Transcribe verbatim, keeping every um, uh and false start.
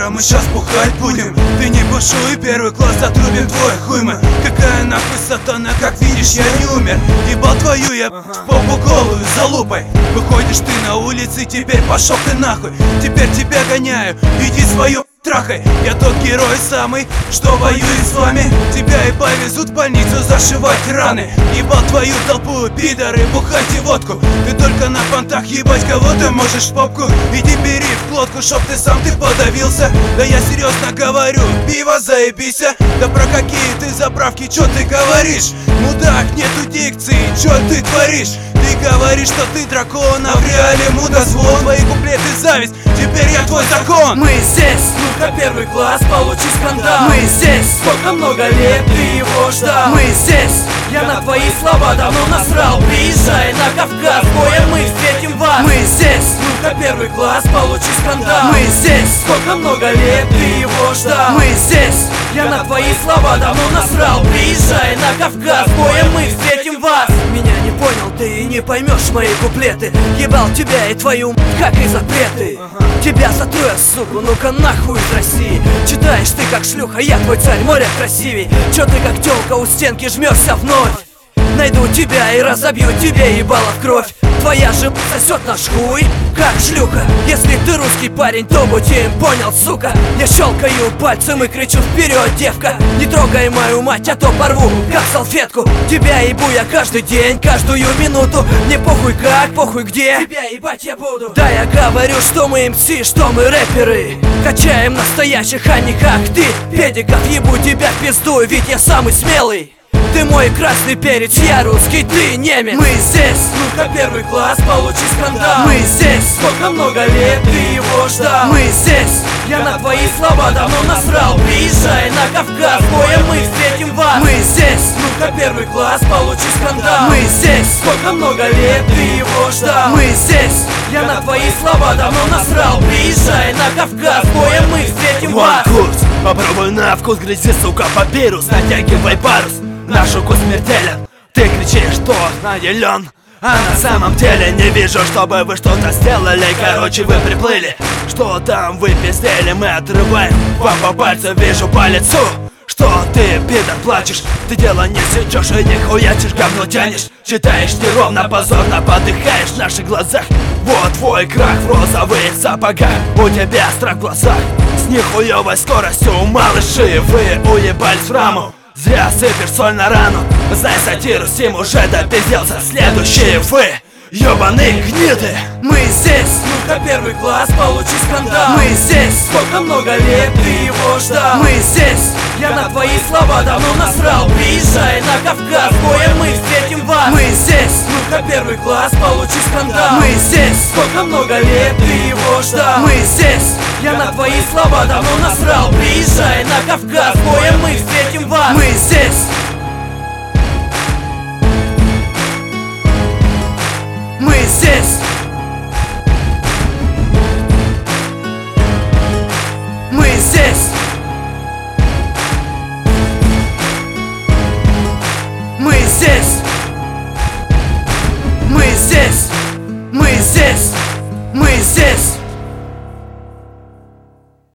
вечера мы сейчас бухать будем. Ты не бушуй, первый класс отрубим твой хуй мы. Какая нахуй сатана, как видишь, я не умер. Ебал твою я в попу голую залупой. Выходишь ты на улицы, теперь пошел ты нахуй. Теперь тебя гоняю, иди свою трахай. Я тот герой самый, что воюет с вами. Тебя и повезут в больницу зашивать раны. Ебал твою толпу, пидоры, бухайте водку. Ты только на понтах ебать кого ты можешь в попку. Иди бери в глотку, чтоб ты сам ты подавился. Да я серьезно говорю, пиво заебись. Да про какие ты заправки, чё ты говоришь? Мудак, нету дикции, чё ты творишь? Ты говоришь, что ты дракон, а в реале мудозвон. Твои куплеты зависть, теперь я твой закон. Мы здесь, ну-ка первый класс, получи скандал. Мы здесь, сколько много лет ты его ждал. Мы здесь, я на твои слова давно насрал. Приезжай на Кавказ, боем мы встретим вас. Мы здесь, ну-ка первый класс, получи скандал. Мы здесь, сколько много лет ты его ждал. Мы здесь, я на твои слова давно насрал. Приезжай на Кавказ, боем мы встретим вас. Меня не понял ты и не поймешь мои куплеты. Ебал тебя и твою м***, как и запреты. Тебя затру я, суку, ну-ка нахуй из России. Читаешь ты как шлюха, я твой царь, море красивей. Чё ты как тёлка у стенки жмёшься вновь? Найду тебя и разобью тебе ебало в кровь. Твоя же сосет наш хуй, как шлюха. Если ты русский парень, то будь им понял, сука. Я щелкаю пальцем и кричу вперед, девка. Не трогай мою мать, а то порву, как салфетку. Тебя ебу я каждый день, каждую минуту. Мне похуй как, похуй где, тебя ебать я буду. Да я говорю, что мы эм си, что мы рэперы. Качаем настоящих, а не как ты. Педиков ебу тебя в пизду, ведь я самый смелый. Ты мой красный перец, я русский, ты немец. Мы здесь, ну-ка первый класс, получи скандал. Мы здесь, сколько много лет ты его ждал. Мы здесь, я на твои слова давно насрал. Приезжай на Кавказ, боем мы встретим вас. Мы здесь, ну-ка первый класс, получи скандал. Мы здесь, сколько много лет ты его ждал. Мы здесь, я на твои слова давно насрал. Приезжай на Кавказ, боем мы встретим вас. Курс, попробуй на вкус, грызи, сука, папирус. Натягивай парус, наш укус смертелен. Ты кричишь, что наделен, а на самом деле не вижу, чтобы вы что-то сделали. Короче, вы приплыли, что там вы пиздели. Мы отрываем вам по пальцу, вижу по лицу, что ты, пидор, плачешь. Ты дело не сечешь и не хуячишь, говно тянешь. Читаешь неровно, позорно подыхаешь в наших глазах. Вот твой крах в розовых сапогах. У тебя страх в глазах, с нихуевой скоростью малыши. Вы уебались в раму, зря сыпешь соль на рану. Знай сатиру, Сим уже допизделся. Следующие вы, ёбаные гниды. Мы здесь, ну-ка первый класс, получи скандал. Мы здесь, сколько много лет ты его ждал. Мы здесь, я на твои слова давно насрал. Приезжай на Кавказ, боем мы встретим вас. Мы здесь, ну-ка первый класс, получи скандал. Мы здесь, сколько много лет ты его ждал. Мы здесь, я на твои слова давно насрал. Приезжай на Кавказ,